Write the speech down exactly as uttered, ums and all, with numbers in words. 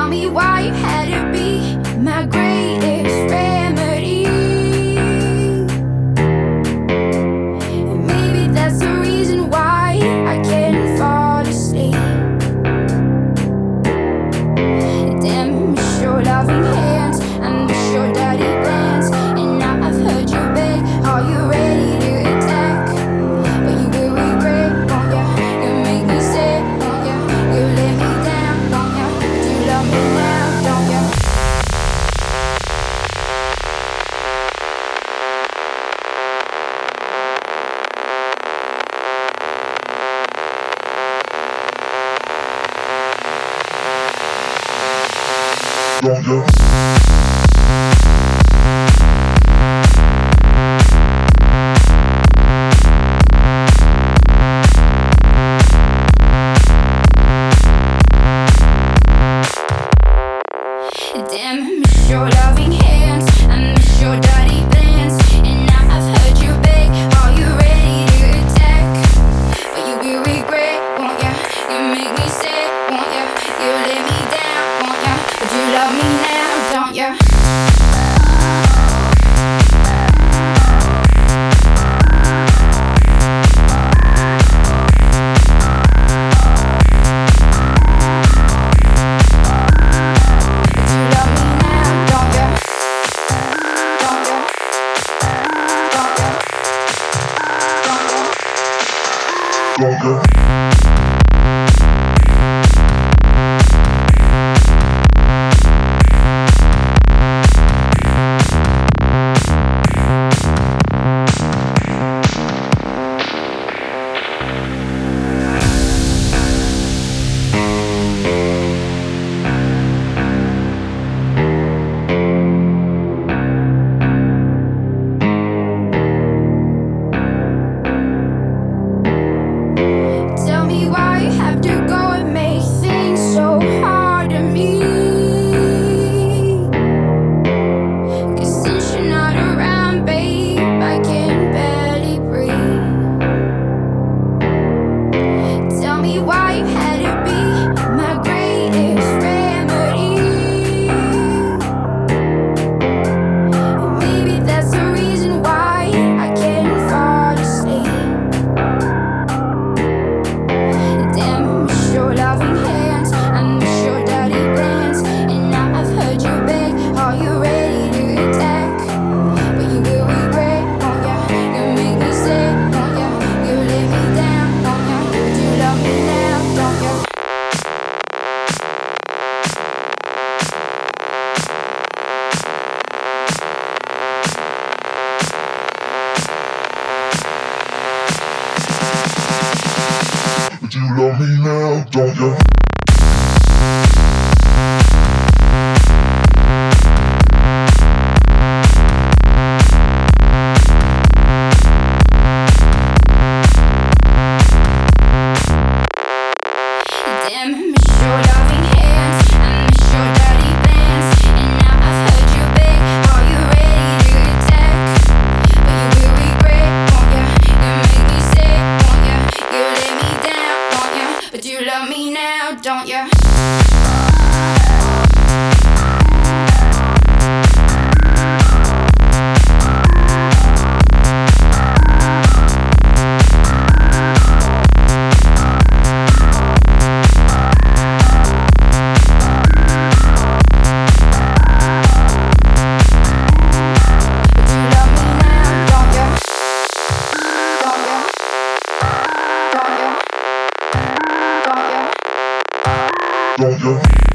me why you had to be my greatest remedy. And maybe that's the reason why I can't fall asleep. Damn, miss your loving hands, I miss your dirty plans. And now I've heard you beg, are you ready to attack? But you will regret, won't ya? You make me sick, won't ya? You let me down, won't ya? But you love me now, don't ya? Don't you? Damn, I miss your loving hands, I miss your dirty plans. And now I've heard you beg, are you ready to attack? But you will regret, won't ya? You make me sick, won't ya? You let me down, won't ya? But you love me now, don't ya? Don't you? Tell me why you have to go and make things so hard to me. 'Cause since you're not around, babe, I can barely breathe. Tell me why you had to be my greatest remedy. Maybe that's the reason why I can't fall asleep. Damn, I miss your loving hands, I miss your dirty plans. And now I've heard you beg, are you ready to attack? But you will regret, won't ya? You make me sick, won't ya? You let me down, won't ya? But you love me now, don't ya? But you love me now, don't you? Damn, I miss your loving hands, I miss your dirty plans. And now I've heard you beg, are you ready to attack? But you will regret, won't ya? You make me sick, won't ya? You let me down, won't ya? But you love me now, don't ya? Don't you?